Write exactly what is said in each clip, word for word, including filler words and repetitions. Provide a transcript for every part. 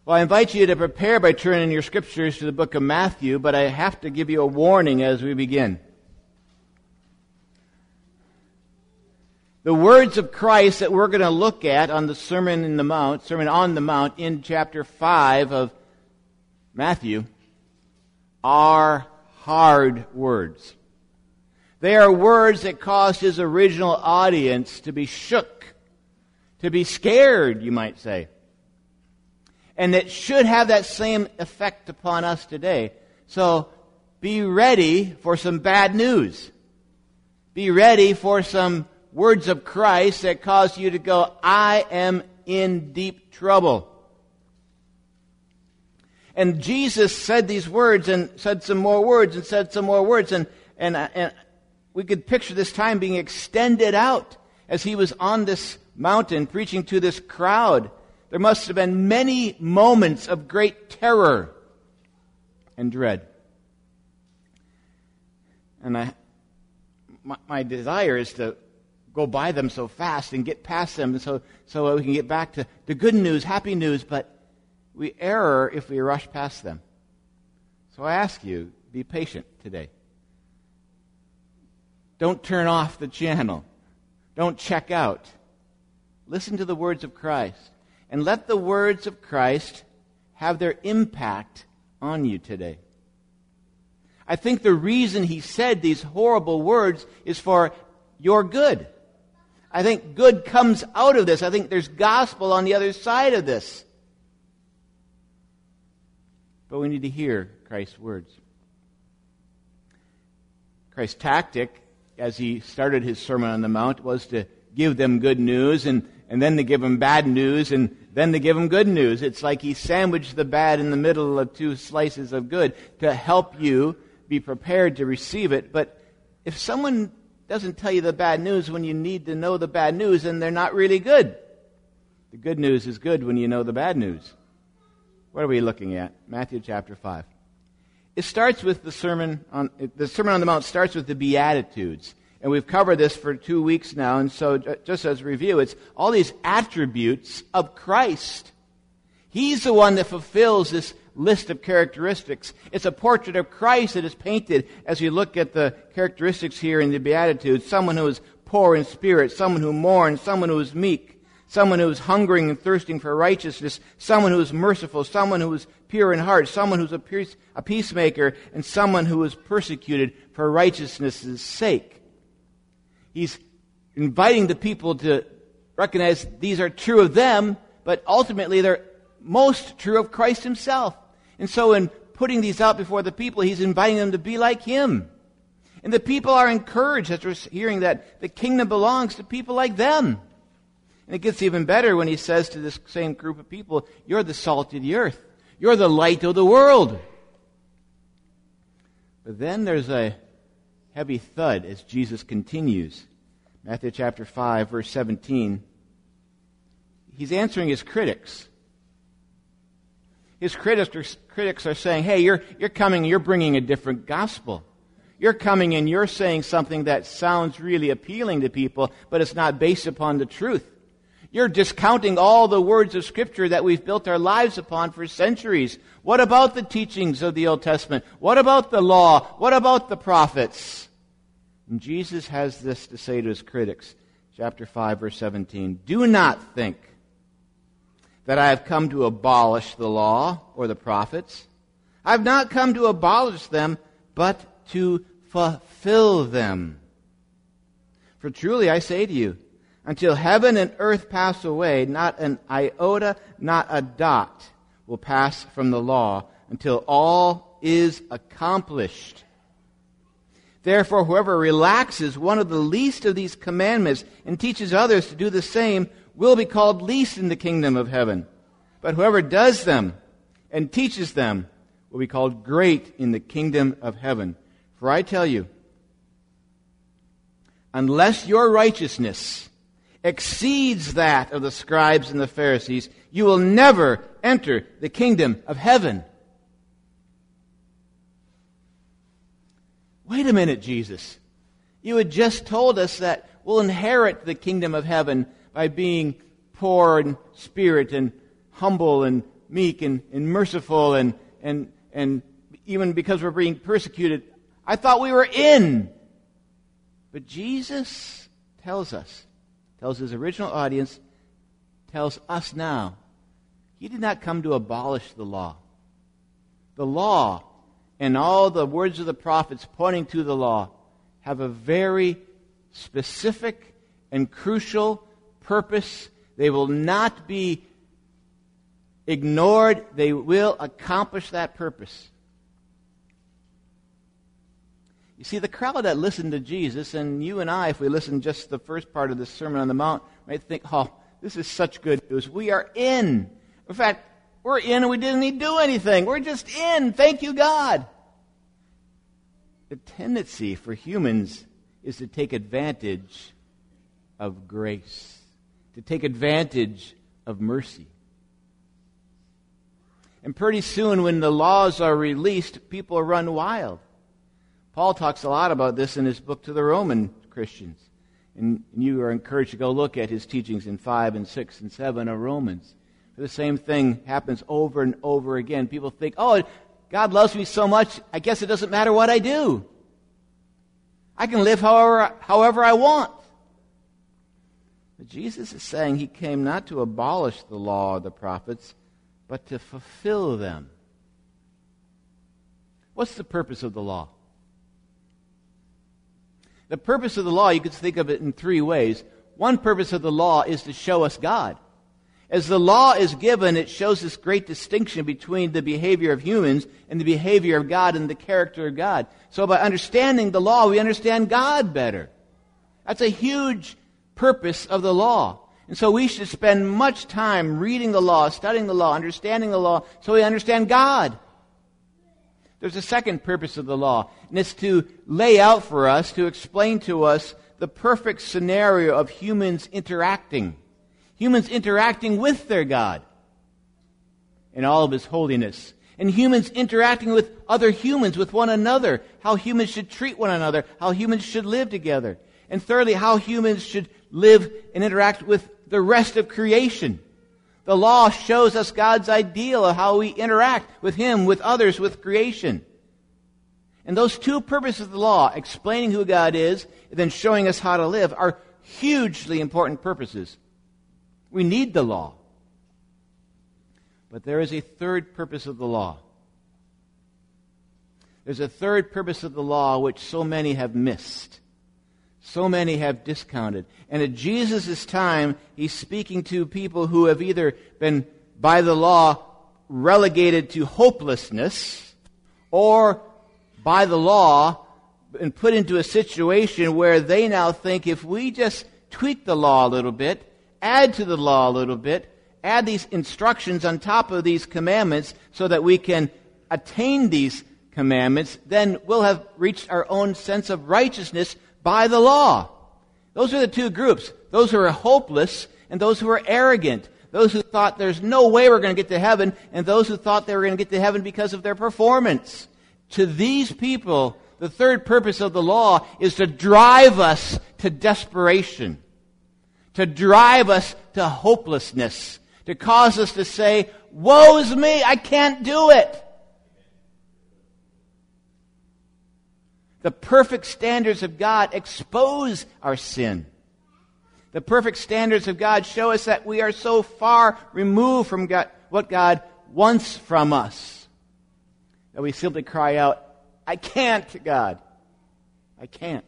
Well, I invite you to prepare by turning your scriptures to the book of Matthew, but I have to give you a warning as we begin. The words of Christ that we're going to look at on the Sermon in the Mount, Sermon on the Mount in chapter five of Matthew are hard words. They are words that caused his original audience to be shook, to be scared, you might say. And it should have that same effect upon us today. So be ready for some bad news. Be ready for some words of Christ that cause you to go, I am in deep trouble. And Jesus said these words and said some more words and said some more words. And, and, and we could picture this time being extended out as he was on this mountain preaching to this crowd. There must have been many moments of great terror and dread. And I, my, my desire is to go by them so fast and get past them so, so we can get back to the good news, happy news, but we err if we rush past them. So I ask you, be patient today. Don't turn off the channel. Don't check out. Listen to the words of Christ. And let the words of Christ have their impact on you today. I think the reason he said these horrible words is for your good. I think good comes out of this. I think there's gospel on the other side of this. But we need to hear Christ's words. Christ's tactic, as he started his Sermon on the Mount, was to give them good news and, and then to give them bad news and then to give them good news. It's like he sandwiched the bad in the middle of two slices of good to help you be prepared to receive it. But if someone doesn't tell you the bad news when you need to know the bad news, then they're not really good. The good news is good when you know the bad news. What are we looking at? Matthew chapter five. It starts with the Sermon on the Sermon on the Mount starts with the Beatitudes. And we've covered this for two weeks now, and so just as a review, it's all these attributes of Christ. He's the one that fulfills this list of characteristics. It's a portrait of Christ that is painted as you look at the characteristics here in the Beatitudes. Someone who is poor in spirit, someone who mourns, someone who is meek, someone who is hungering and thirsting for righteousness, someone who is merciful, someone who is pure in heart, someone who is a, peace, a peacemaker, and someone who is persecuted for righteousness' sake. He's inviting the people to recognize these are true of them, but ultimately they're most true of Christ himself. And so in putting these out before the people, he's inviting them to be like him. And the people are encouraged after hearing that the kingdom belongs to people like them. And it gets even better when he says to this same group of people, you're the salt of the earth. You're the light of the world. But then there's a heavy thud as Jesus continues. Matthew chapter five, verse seventeen. He's answering his critics. His critics, critics are saying, hey, you're, you're coming, you're bringing a different gospel. You're coming and you're saying something that sounds really appealing to people, but it's not based upon the truth. You're discounting all the words of Scripture that we've built our lives upon for centuries. What about the teachings of the Old Testament? What about the law? What about the prophets? And Jesus has this to say to his critics. Chapter five, verse seventeen. Do not think that I have come to abolish the law or the prophets. I have not come to abolish them, but to fulfill them. For truly I say to you, until heaven and earth pass away, not an iota, not a dot will pass from the law until all is accomplished. Therefore, whoever relaxes one of the least of these commandments and teaches others to do the same will be called least in the kingdom of heaven. But whoever does them and teaches them will be called great in the kingdom of heaven. For I tell you, unless your righteousness exceeds that of the scribes and the Pharisees, you will never enter the kingdom of heaven. Wait a minute, Jesus. You had just told us that we'll inherit the kingdom of heaven by being poor in spirit and humble and meek and, and merciful and, and, and even because we're being persecuted. I thought we were in. But Jesus tells us, tells his original audience, tells us now, he did not come to abolish the law. The law and all the words of the prophets pointing to the law have a very specific and crucial purpose. They will not be ignored. They will accomplish that purpose. You see, the crowd that listened to Jesus, and you and I, if we listen just to the first part of the Sermon on the Mount, might think, oh, this is such good news. We are in. In fact, we're in and we didn't need to do anything. We're just in. Thank you, God. The tendency for humans is to take advantage of grace, to take advantage of mercy. And pretty soon when the laws are released, people run wild. Paul talks a lot about this in his book to the Roman Christians. And you are encouraged to go look at his teachings in five and six and seven of Romans. The same thing happens over and over again. People think, oh, God loves me so much, I guess it doesn't matter what I do. I can live however, however I want. But Jesus is saying he came not to abolish the law of the prophets, but to fulfill them. What's the purpose of the law? The purpose of the law, you could think of it in three ways. One purpose of the law is to show us God. As the law is given, it shows this great distinction between the behavior of humans and the behavior of God and the character of God. So by understanding the law, we understand God better. That's a huge purpose of the law. And so we should spend much time reading the law, studying the law, understanding the law, so we understand God. There's a second purpose of the law, and it's to lay out for us, to explain to us the perfect scenario of humans interacting. Humans interacting with their God in all of His holiness. And humans interacting with other humans, with one another. How humans should treat one another. How humans should live together. And thirdly, how humans should live and interact with the rest of creation. The law shows us God's ideal of how we interact with Him, with others, with creation. And those two purposes of the law, explaining who God is and then showing us how to live, are hugely important purposes. We need the law. But there is a third purpose of the law. There's a third purpose of the law which so many have missed. So many have discounted. And at Jesus' time, He's speaking to people who have either been, by the law, relegated to hopelessness, or by the law, been put into a situation where they now think if we just tweak the law a little bit, add to the law a little bit, add these instructions on top of these commandments so that we can attain these commandments, then we'll have reached our own sense of righteousness by the law. Those are the two groups. Those who are hopeless and those who are arrogant. Those who thought there's no way we're going to get to heaven, and those who thought they were going to get to heaven because of their performance. To these people, the third purpose of the law is to drive us to desperation, to drive us to hopelessness, to cause us to say, woe is me, I can't do it. The perfect standards of God expose our sin. The perfect standards of God show us that we are so far removed from God, what God wants from us, that we simply cry out, I can't, God. I can't.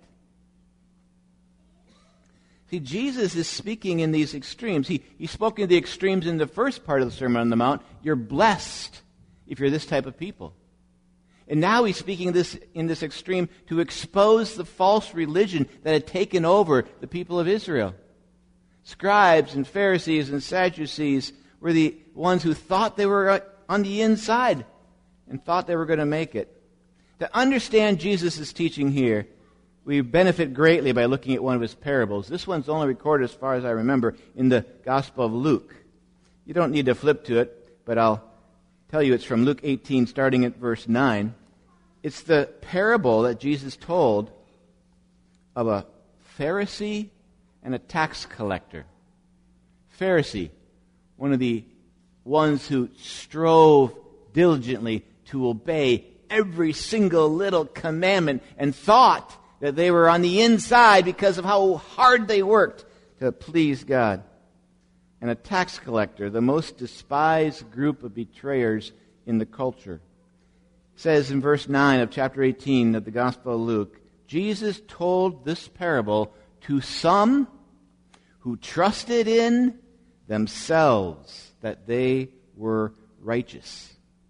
See, Jesus is speaking in these extremes. He, he spoke in the extremes in the first part of the Sermon on the Mount. You're blessed if you're this type of people. And now he's speaking this in this extreme to expose the false religion that had taken over the people of Israel. Scribes and Pharisees and Sadducees were the ones who thought they were on the inside and thought they were going to make it. To understand Jesus' teaching here, we benefit greatly by looking at one of his parables. This one's only recorded, as far as I remember, in the Gospel of Luke. You don't need to flip to it, but I'll tell you it's from Luke eighteen, starting at verse nine. It's the parable that Jesus told of a Pharisee and a tax collector. Pharisee, one of the ones who strove diligently to obey every single little commandment and thought that they were on the inside because of how hard they worked to please God. And a tax collector, the most despised group of betrayers in the culture. It says in verse nine of chapter eighteen of the Gospel of Luke, Jesus told this parable to some who trusted in themselves that they were righteous.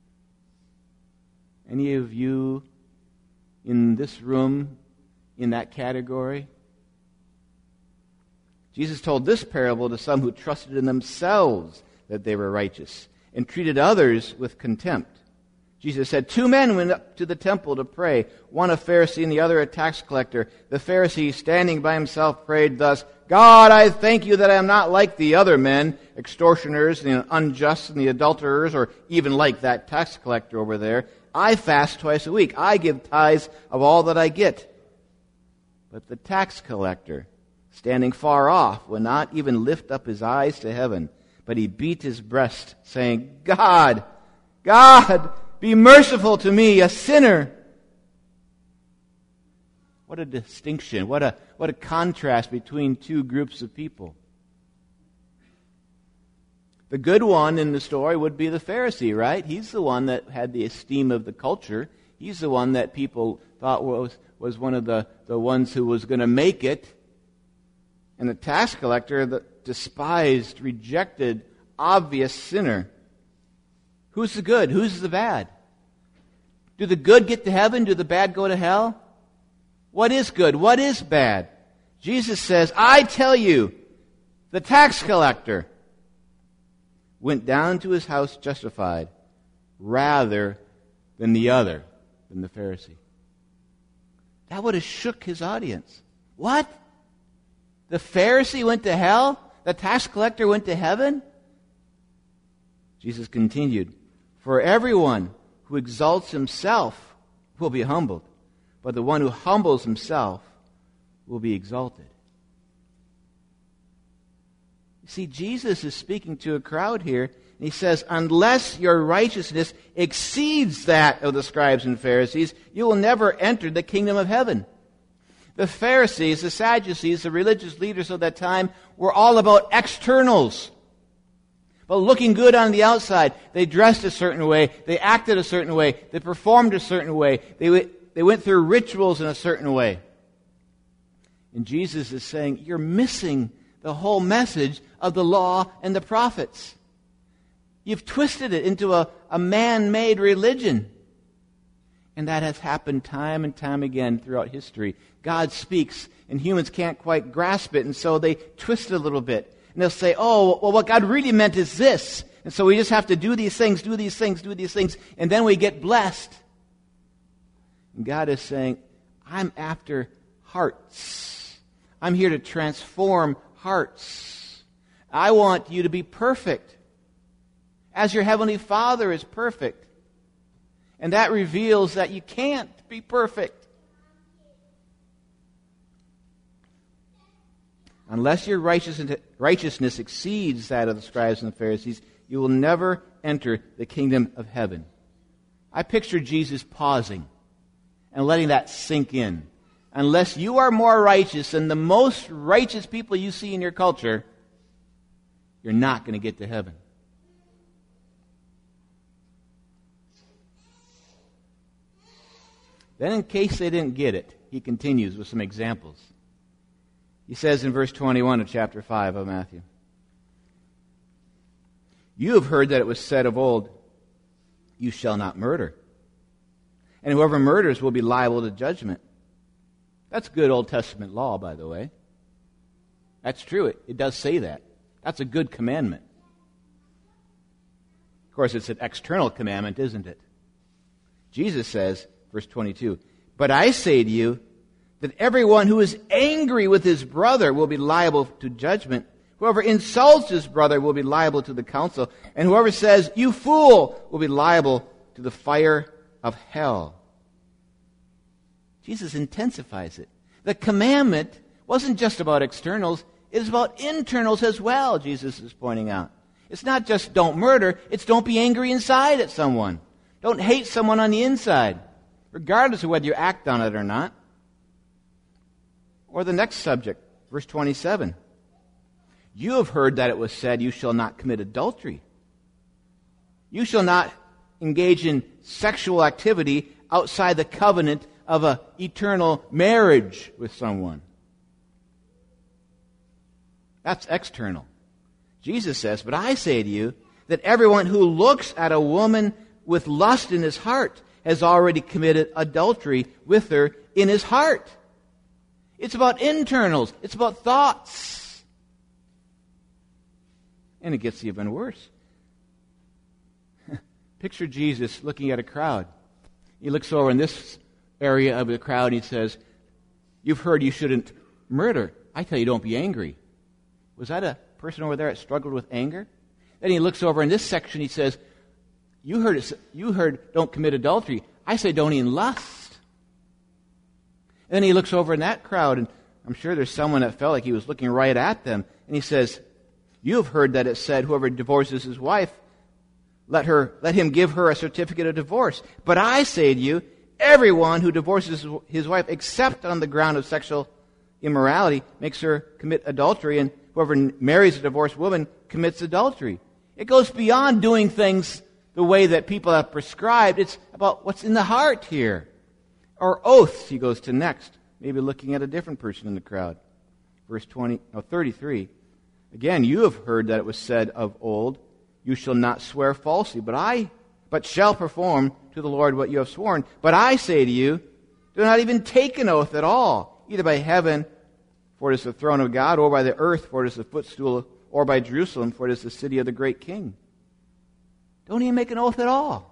Any of you in this room in that category? Jesus told this parable to some who trusted in themselves that they were righteous and treated others with contempt. Jesus said, two men went up to the temple to pray, one a Pharisee and the other a tax collector. The Pharisee, standing by himself, prayed thus, God, I thank you that I am not like the other men, extortioners, the unjust, and the adulterers, or even like that tax collector over there. I fast twice a week. I give tithes of all that I get. But the tax collector, standing far off, would not even lift up his eyes to heaven, but he beat his breast, saying, God, God, be merciful to me, a sinner. What a distinction, what a, what a contrast between two groups of people. The good one in the story would be the Pharisee, right? He's the one that had the esteem of the culture. He's the one that people thought was, was one of the, the ones who was going to make it. And the tax collector, the despised, rejected, obvious sinner. Who's the good? Who's the bad? Do the good get to heaven? Do the bad go to hell? What is good? What is bad? Jesus says, I tell you, the tax collector went down to his house justified rather than the other, than the Pharisee. That would have shook his audience. What? The Pharisee went to hell? The tax collector went to heaven? Jesus continued, for everyone who exalts himself will be humbled, but the one who humbles himself will be exalted. You see, Jesus is speaking to a crowd here, and he says, unless your righteousness exceeds that of the scribes and Pharisees, you will never enter the kingdom of heaven. The Pharisees, the Sadducees, the religious leaders of that time were all about externals. But looking good on the outside, they dressed a certain way, they acted a certain way, they performed a certain way, they w- they went through rituals in a certain way. And Jesus is saying, you're missing the whole message of the law and the prophets. You've twisted it into a, a man-made religion. And that has happened time and time again throughout history. God speaks, and humans can't quite grasp it, and so they twist it a little bit. And they'll say, oh, well, what God really meant is this. And so we just have to do these things, do these things, do these things, and then we get blessed. And God is saying, I'm after hearts. I'm here to transform hearts. I want you to be perfect, as your Heavenly Father is perfect. And that reveals that you can't be perfect. Unless your righteousness exceeds that of the scribes and the Pharisees, you will never enter the kingdom of heaven. I picture Jesus pausing and letting that sink in. Unless you are more righteous than the most righteous people you see in your culture, you're not going to get to heaven. Then, in case they didn't get it, he continues with some examples. He says in verse twenty-one of chapter five of Matthew, you have heard that it was said of old, you shall not murder. And whoever murders will be liable to judgment. That's good Old Testament law, by the way. That's true. It, it does say that. That's a good commandment. Of course, it's an external commandment, isn't it? Jesus says, verse twenty-two, but I say to you that everyone who is angry with his brother will be liable to judgment. Whoever insults his brother will be liable to the council. And whoever says, you fool, will be liable to the fire of hell. Jesus intensifies it. The commandment wasn't just about externals. It is about internals as well, Jesus is pointing out. It's not just don't murder, it's don't be angry inside at someone. Don't hate someone on the inside, regardless of whether you act on it or not. Or the next subject, verse twenty-seven. You have heard that it was said, you shall not commit adultery. You shall not engage in sexual activity outside the covenant of an eternal marriage with someone. That's external. Jesus says, but I say to you that everyone who looks at a woman with lust in his heart has already committed adultery with her in his heart. It's about internals. It's about thoughts. And it gets even worse. Picture Jesus looking at a crowd. He looks over in this area of the crowd and he says, you've heard you shouldn't murder. I tell you, don't be angry. Was that a person over there that struggled with anger? Then he looks over in this section, he says, you heard it, you heard don't commit adultery. I say don't even lust. And then he looks over in that crowd, and I'm sure there's someone that felt like he was looking right at them, and he says, you have heard that it said whoever divorces his wife, let her let him give her a certificate of divorce. But I say to you, everyone who divorces his wife except on the ground of sexual immorality makes her commit adultery, and whoever marries a divorced woman commits adultery. It goes beyond doing things the way that people have prescribed. It's about what's in the heart here. Or oaths, he goes to next, maybe looking at a different person in the crowd. Verse twenty, no, thirty-three. Again, you have heard that it was said of old, you shall not swear falsely, but I but shall perform to the Lord what you have sworn. But I say to you, do not even take an oath at all, either by heaven, for it is the throne of God, or by the earth, for it is the footstool, or by Jerusalem, for it is the city of the great king. Don't even make an oath at all.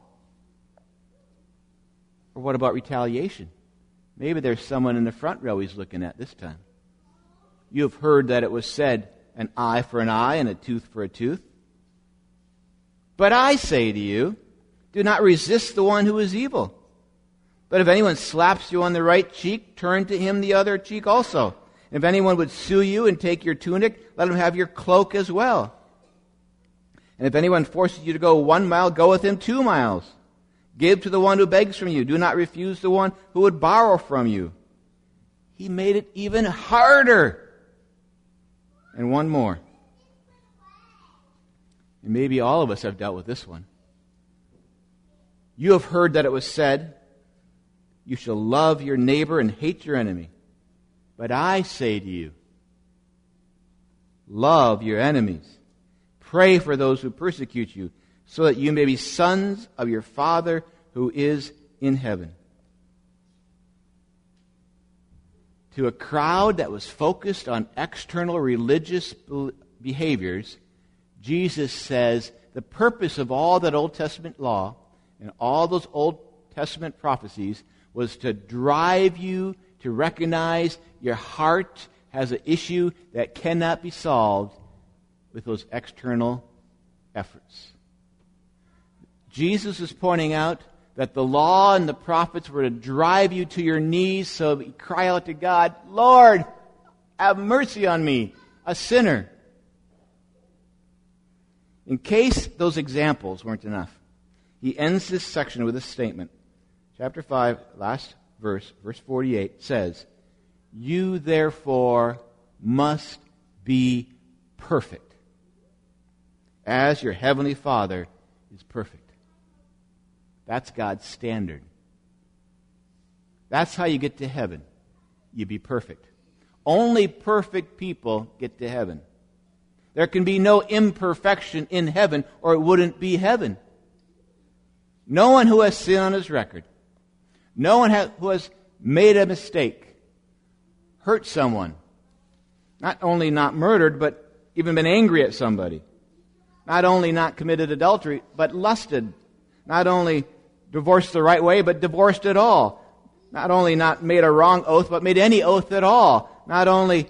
Or what about retaliation? Maybe there's someone in the front row he's looking at this time. You have heard that it was said, an eye for an eye and a tooth for a tooth. But I say to you, do not resist the one who is evil. But if anyone slaps you on the right cheek, turn to him the other cheek also. If anyone would sue you and take your tunic, let him have your cloak as well. And if anyone forces you to go one mile, go with him two miles. Give to the one who begs from you. Do not refuse the one who would borrow from you. He made it even harder. And one more. And maybe all of us have dealt with this one. You have heard that it was said, you shall love your neighbor and hate your enemy. But I say to you, love your enemies. Pray for those who persecute you, so that you may be sons of your Father who is in heaven. To a crowd that was focused on external religious behaviors, Jesus says the purpose of all that Old Testament law and all those Old Testament prophecies was to drive you to recognize your heart has an issue that cannot be solved with those external efforts. Jesus is pointing out that the law and the prophets were to drive you to your knees so that you cry out to God, Lord, have mercy on me, a sinner. In case those examples weren't enough, he ends this section with this statement. Chapter five, last verse, verse forty-eight, says, you therefore must be perfect, as your heavenly Father is perfect. That's God's standard. That's how you get to heaven. You be perfect. Only perfect people get to heaven. There can be no imperfection in heaven, or it wouldn't be heaven. No one who has sin on his record, no one has, who has made a mistake, hurt someone, not only not murdered, but even been angry at somebody, not only not committed adultery, but lusted, not only divorced the right way, but divorced at all, not only not made a wrong oath, but made any oath at all, not only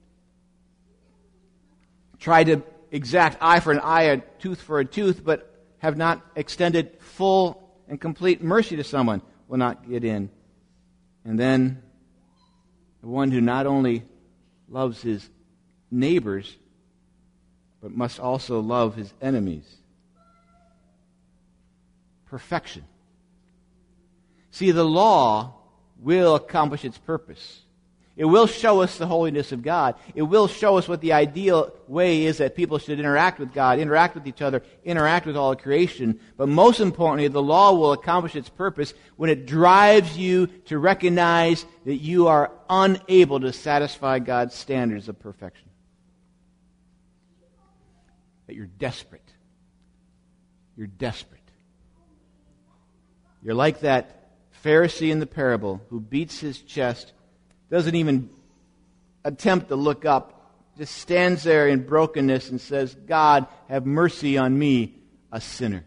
tried to exact eye for an eye, a tooth for a tooth, but have not extended full and complete mercy to someone, will not get in. And then the one who not only loves his neighbors, but must also love his enemies. Perfection. See, the law will accomplish its purpose. It will show us the holiness of God. It will show us what the ideal way is that people should interact with God, interact with each other, interact with all of creation. But most importantly, the law will accomplish its purpose when it drives you to recognize that you are unable to satisfy God's standards of perfection. That you're desperate. You're desperate. You're like that Pharisee in the parable who beats his chest, doesn't even attempt to look up, just stands there in brokenness and says, God, have mercy on me, a sinner.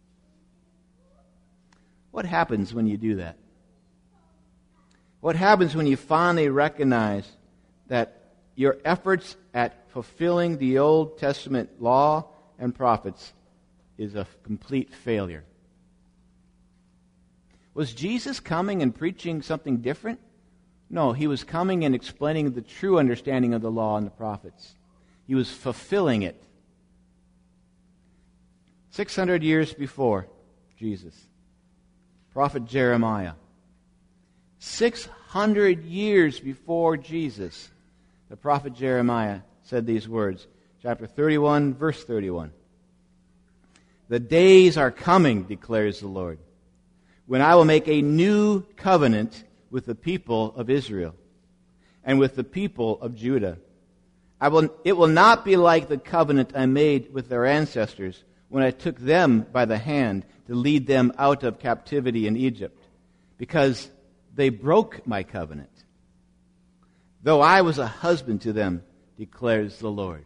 What happens when you do that? What happens when you finally recognize that your efforts at fulfilling the Old Testament law and prophets is a complete failure? Was Jesus coming and preaching something different? No, he was coming and explaining the true understanding of the law and the prophets. He was fulfilling it. Six hundred years before Jesus, prophet Jeremiah. Six hundred years before Jesus, the prophet Jeremiah said these words. Chapter thirty-one, verse thirty-one. The days are coming, declares the Lord, when I will make a new covenant with the people of Israel and with the people of Judah. I will, it will not be like the covenant I made with their ancestors when I took them by the hand to lead them out of captivity in Egypt, because they broke my covenant, though I was a husband to them, declares the Lord.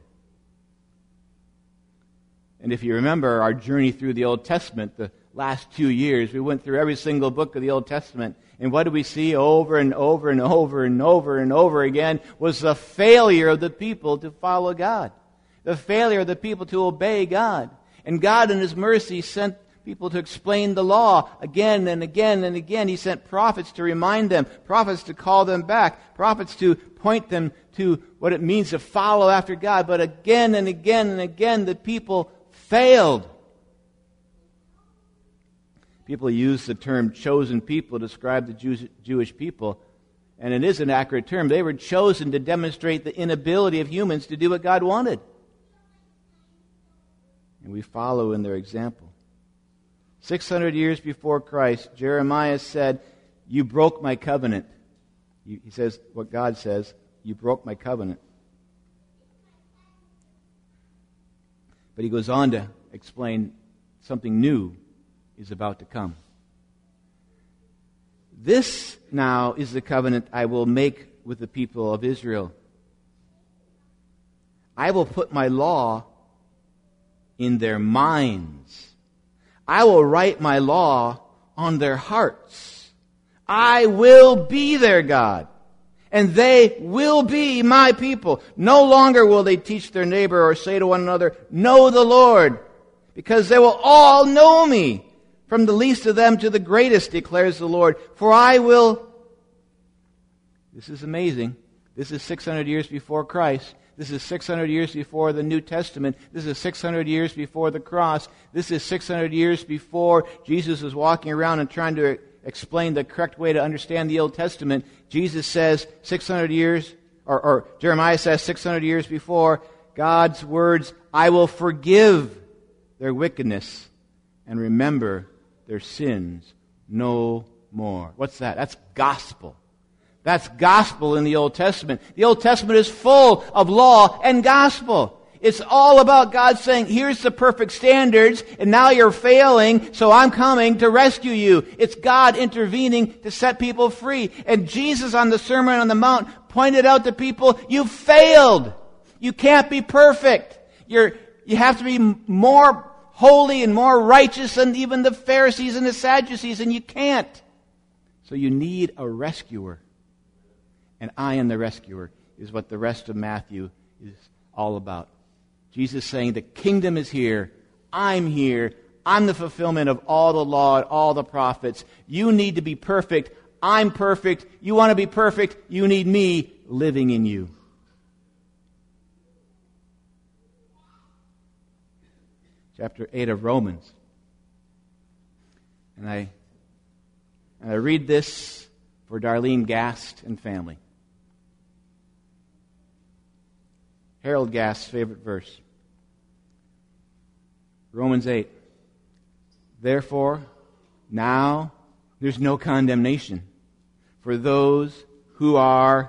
And if you remember our journey through the Old Testament, the last two years, we went through every single book of the Old Testament. And what do we see over and over and over and over and over again was the failure of the people to follow God. The failure of the people to obey God. And God in His mercy sent people to explain the law again and again and again. He sent prophets to remind them, prophets to call them back, prophets to point them to what it means to follow after God. But again and again and again, the people failed. People use the term chosen people to describe the Jews, Jewish people, and it is an accurate term. They were chosen to demonstrate the inability of humans to do what God wanted. And we follow in their example. six hundred years before Christ, Jeremiah said, you broke my covenant. He says what God says, you broke my covenant. But he goes on to explain something new is about to come. This now is the covenant I will make with the people of Israel. I will put my law in their minds. I will write my law on their hearts. I will be their God, and they will be my people. No longer will they teach their neighbor or say to one another, know the Lord, because they will all know me, from the least of them to the greatest, declares the Lord. For I will... This is amazing. This is six hundred years before Christ. This is six hundred years before the New Testament. This is six hundred years before the cross. This is six hundred years before Jesus was walking around and trying to explain the correct way to understand the Old Testament. Jesus says six hundred years, or, or Jeremiah says six hundred years before, God's words, I will forgive their wickedness and remember their sins no more. What's that? That's gospel. That's gospel in the Old Testament. The Old Testament is full of law and gospel. It's all about God saying, here's the perfect standards, and now you're failing, so I'm coming to rescue you. It's God intervening to set people free. And Jesus on the Sermon on the Mount pointed out to people, you failed. You can't be perfect. You're, you have to be more holy and more righteous than even the Pharisees and the Sadducees, and you can't. So you need a rescuer. And I am the rescuer is what the rest of Matthew is all about. Jesus saying, the kingdom is here. I'm here. I'm the fulfillment of all the law and all the prophets. You need to be perfect. I'm perfect. You want to be perfect. You need me living in you. chapter eight of Romans. And I, and I read this for Darlene Gast and family. Harold Gast's favorite verse. Romans eight. Therefore, now there's no condemnation for those who are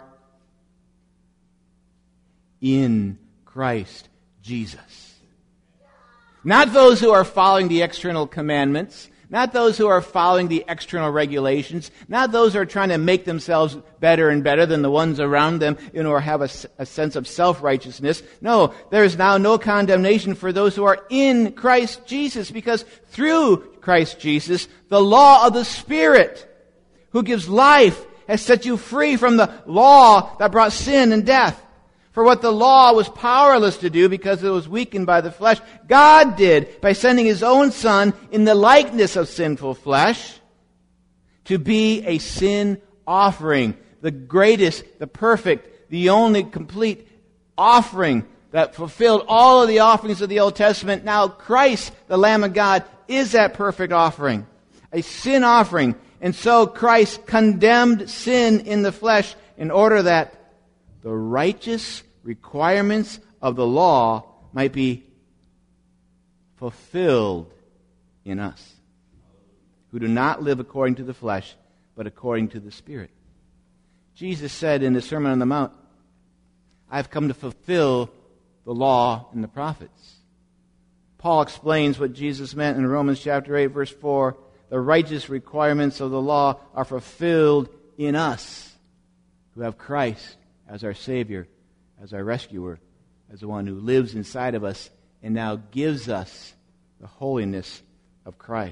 in Christ Jesus. Not those who are following the external commandments, not those who are following the external regulations, not those who are trying to make themselves better and better than the ones around them, you know, or have a, a sense of self-righteousness. No, there is now no condemnation for those who are in Christ Jesus, because through Christ Jesus, the law of the Spirit, who gives life, has set you free from the law that brought sin and death. For what the law was powerless to do because it was weakened by the flesh, God did by sending His own Son in the likeness of sinful flesh to be a sin offering, the greatest, the perfect, the only complete offering that fulfilled all of the offerings of the Old Testament. Now Christ, the Lamb of God, is that perfect offering, a sin offering. And so Christ condemned sin in the flesh in order that the righteous requirements of the law might be fulfilled in us, who do not live according to the flesh, but according to the Spirit. Jesus said in the Sermon on the Mount, I've come to fulfill the law and the prophets. Paul explains what Jesus meant in Romans chapter eight, verse four. The righteous requirements of the law are fulfilled in us, who have Christ as our Savior, as our rescuer, as the one who lives inside of us and now gives us the holiness of Christ.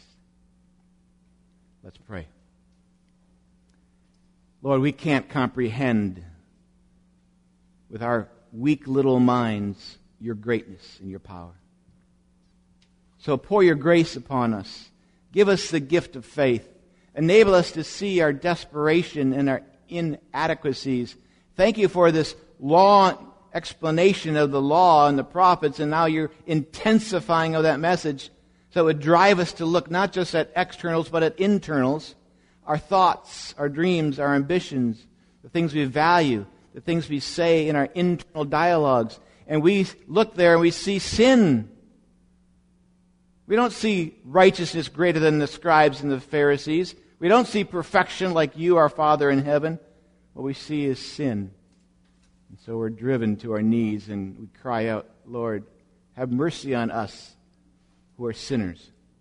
Let's pray. Lord, we can't comprehend with our weak little minds your greatness and your power. So pour your grace upon us. Give us the gift of faith. Enable us to see our desperation and our inadequacies. Thank you for this long explanation of the law and the prophets, and now you're intensifying of that message so it would drive us to look not just at externals but at internals, our thoughts, our dreams, our ambitions, the things we value, the things we say in our internal dialogues. And we look there and we see sin. We don't see righteousness greater than the scribes and the Pharisees. We don't see perfection like you, our Father in heaven. What we see is sin. And so we're driven to our knees and we cry out, Lord, have mercy on us who are sinners.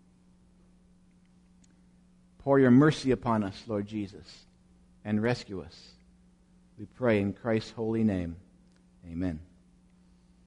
Pour your mercy upon us, Lord Jesus, and rescue us. We pray in Christ's holy name. Amen.